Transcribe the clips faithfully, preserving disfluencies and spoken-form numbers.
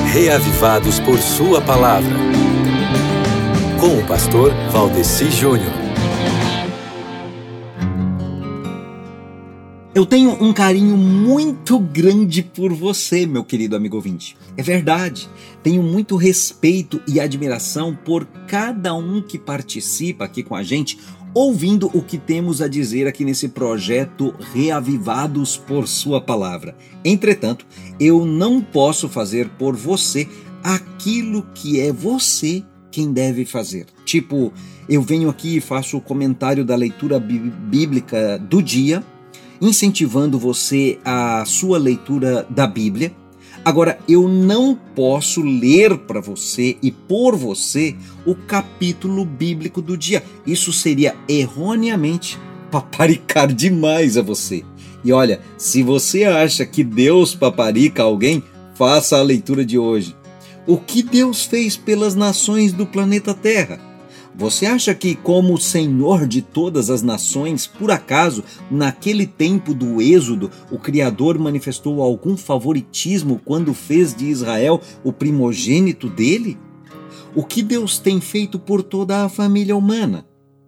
Reavivados por Sua Palavra, com o pastor Valdeci Júnior. Eu tenho um carinho muito grande por você, meu querido amigo ouvinte. É verdade, tenho muito respeito e admiração por cada um que participa aqui com a gente, ouvindo o que temos a dizer aqui nesse projeto Reavivados por Sua Palavra. Entretanto, eu não posso fazer por você aquilo que é você quem deve fazer. Tipo, eu venho aqui e faço o comentário da leitura bíblica do dia, incentivando você à sua leitura da Bíblia. Agora, eu não posso ler para você e por você o capítulo bíblico do dia. Isso seria erroneamente paparicar demais a você. E olha, se você acha que Deus paparica alguém, faça a leitura de hoje. O que Deus fez pelas nações do planeta Terra? Você acha que, como Senhor de todas as nações, por acaso, naquele tempo do Êxodo, o Criador manifestou algum favoritismo quando fez de Israel o primogênito dele? O que Deus tem feito por toda a família humana?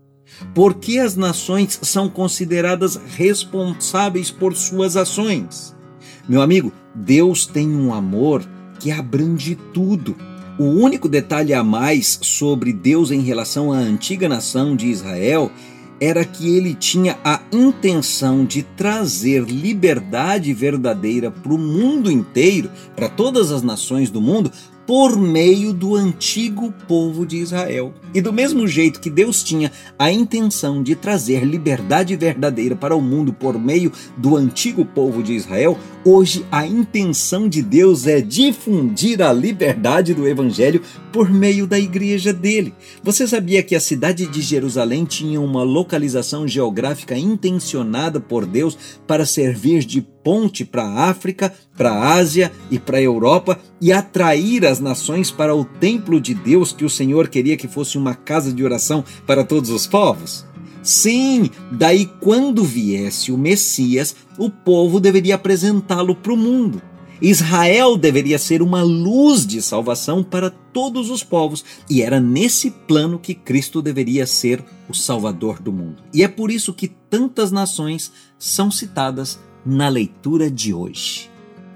Por que as nações são consideradas responsáveis por suas ações? Meu amigo, Deus tem um amor que abrange tudo. O único detalhe a mais sobre Deus em relação à antiga nação de Israel era que ele tinha a intenção de trazer liberdade verdadeira para o mundo inteiro, para todas as nações do mundo, por meio do antigo povo de Israel. E do mesmo jeito que Deus tinha a intenção de trazer liberdade verdadeira para o mundo por meio do antigo povo de Israel, hoje a intenção de Deus é difundir a liberdade do Evangelho por meio da igreja dele. Você sabia que a cidade de Jerusalém tinha uma localização geográfica intencionada por Deus para servir de ponte para a África, para a Ásia e para a Europa e atrair as nações para o templo de Deus que o Senhor queria que fosse uma casa de oração para todos os povos? Sim, daí quando viesse o Messias, o povo deveria apresentá-lo para o mundo. Israel deveria ser uma luz de salvação para todos os povos, e era nesse plano que Cristo deveria ser o Salvador do mundo. E é por isso que tantas nações são citadas na leitura de hoje.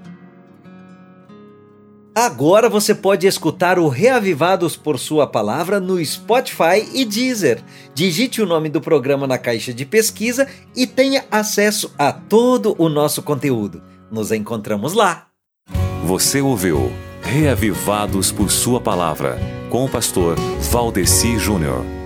Agora você pode escutar o Reavivados por Sua Palavra no Spotify e Deezer. Digite o nome do programa na caixa de pesquisa e tenha acesso a todo o nosso conteúdo. Nos encontramos lá. Você ouviu Reavivados por Sua Palavra, com o pastor Valdeci Júnior.